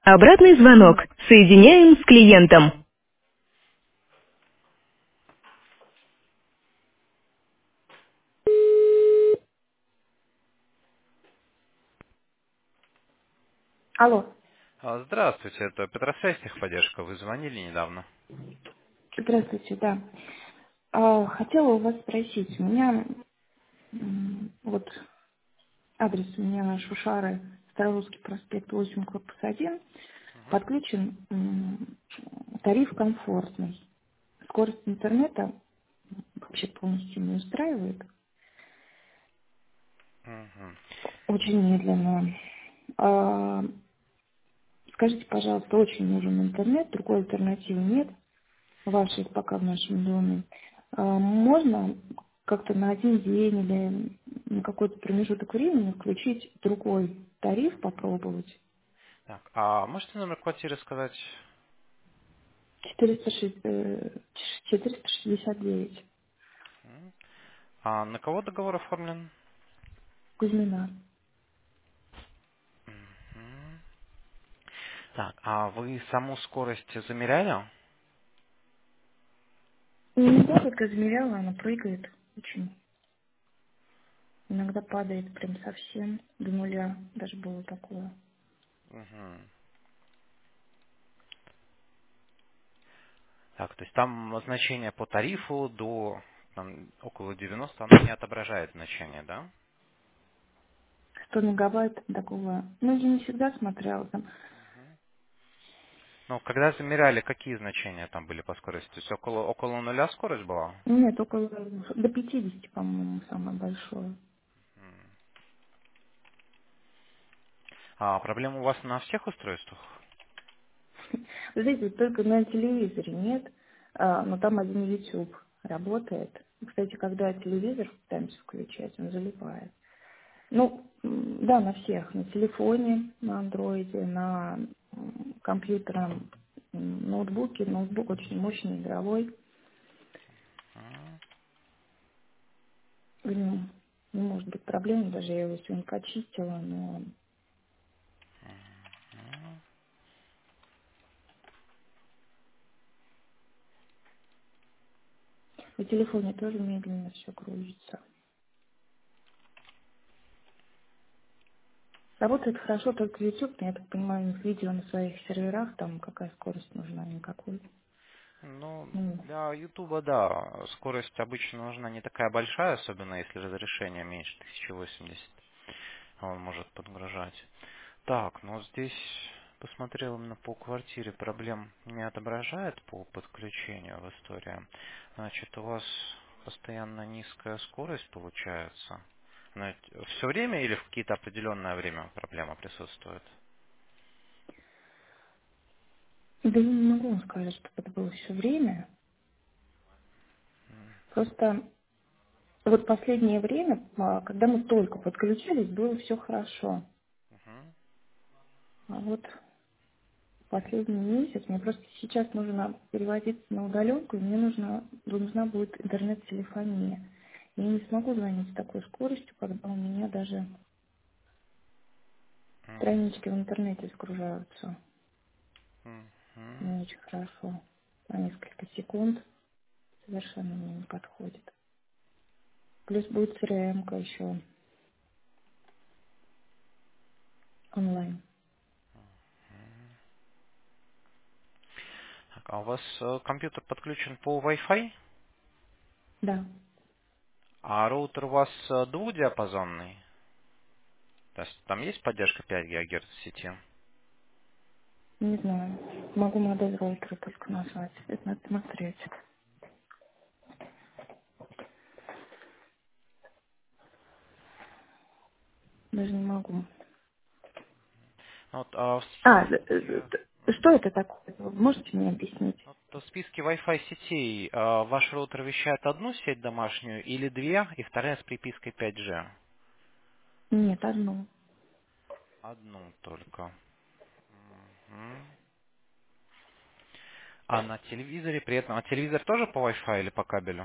Обратный звонок. Соединяем с клиентом. Алло, Здравствуйте, это Петросвязь техподдержка. Вы звонили недавно. здравствуйте, да. Хотела у вас спросить, у меня вот адрес у меня Шушары, Старорусский проспект 8, корпус 1, Мгм. подключен тариф комфортный. Скорость интернета вообще полностью не устраивает, Мгм. очень медленно. А, Скажите, пожалуйста, очень нужен интернет, другой альтернативы нет. Вашей пока в нашем доме. Можно как-то на один день или на какой-то промежуток времени включить другой тариф, попробовать? Так, а можете номер квартиры сказать? 469. М. А на кого договор оформлен? Кузьмина. Мгм. Так, а вы саму скорость замеряли? Иногда только замеряла, она прыгает очень. Иногда падает прям совсем до нуля. Даже было такое. Мгм. Так, то есть там значение по тарифу до около 90 оно не отображает значение, да? 100 мегабайт такого. Ну, я не всегда смотрела там. Ну, когда замеряли, какие значения там были по скорости? То есть около нуля скорость была? Нет, около до 50, по-моему, самое большое. М. А проблема у вас на всех устройствах? Вы знаете, вот только на телевизоре нет, но там один YouTube работает. Кстати, когда телевизор пытаемся включать, он залипает. Ну, да, на всех. На телефоне, на андроиде, на компьютерном ноутбуке. Ноутбук очень мощный, игровой. М. В нем не может быть проблем, даже я его сегодня почистила, но на телефоне тоже медленно все грузится. Работает хорошо только YouTube, но я так понимаю, у них видео на своих серверах, там какая скорость нужна, никакой. Ну, Ну, для Ютуба, да, скорость обычно нужна не такая большая, особенно если разрешение меньше 1080. Он может подгружать. Так, ну здесь посмотрел именно по квартире, проблем не отображает по подключению в истории. Значит, у вас постоянно низкая скорость получается. Все время или в какие-то определенное время проблема присутствует? да я не могу вам сказать, что это было все время. Просто вот последнее время, когда мы только подключились, было все хорошо. Мгм. А вот последний месяц, мне просто сейчас нужно переводиться на удаленку, и мне нужна будет интернет-телефония. Я не смогу звонить с такой скоростью, когда у меня даже странички в интернете загружаются. Мгм. Не очень хорошо. На несколько секунд совершенно мне не подходит. Плюс будет CRM-ка еще онлайн. Так, а у вас компьютер подключен по Wi-Fi, Да, а роутер у вас двухдиапазонный? То есть там есть поддержка 5 ГГц в сети? не знаю. Могу модель роутера только назвать. Это надо смотреть. Даже не могу. Ну, вот, в списке, Что это такое? Вы можете мне объяснить? в списке Wi-Fi сетей ваш роутер вещает одну сеть домашнюю или две, и вторая с припиской 5G? Нет, одну. Одну только. Мгм. А на телевизоре при этом... А телевизор тоже по Wi-Fi или по кабелю?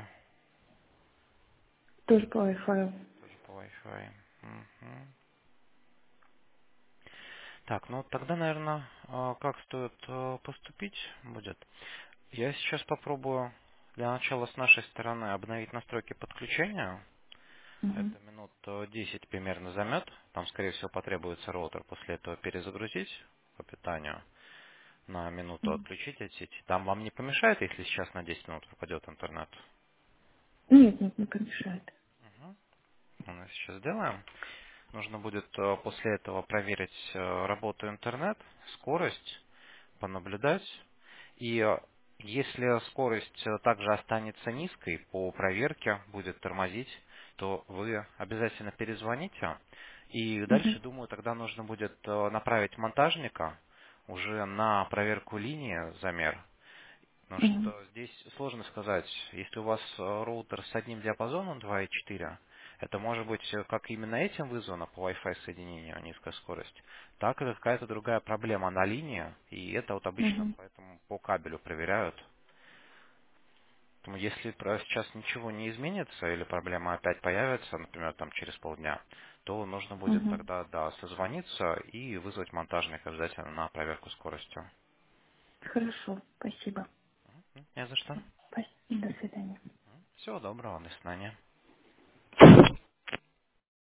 Тоже по Wi-Fi. Тоже по Wi-Fi. Мгм. Так, ну тогда, наверное, как стоит поступить будет? Я сейчас попробую для начала с нашей стороны обновить настройки подключения. Мгм. Это минут 10 примерно займет. Там, скорее всего, потребуется роутер после этого перезагрузить по питанию. На минуту Мгм. отключить от сети. Там вам не помешает, если сейчас на 10 минут пропадет интернет? Нет, нет, не помешает. Мгм. Мы сейчас сделаем. Нужно будет после этого проверить работу интернет, скорость, понаблюдать. И если скорость также останется низкой по проверке, будет тормозить, то вы обязательно перезвоните. И дальше, Мгм. думаю, тогда нужно будет направить монтажника уже на проверку линии замер. Потому Мгм. что здесь сложно сказать, если у вас роутер с одним диапазоном 2,4, это может быть как именно этим вызвано по Wi-Fi соединению, низкая скорость, так и какая-то другая проблема на линии, и это вот обычно Мгм. поэтому по кабелю проверяют. Поэтому если сейчас ничего не изменится или проблема опять появится, например, там через полдня, то нужно будет Мгм. тогда, да, созвониться и вызвать монтажника обязательно на проверку скорости. Хорошо, спасибо. Не за что. До свидания. Всего доброго, до свидания.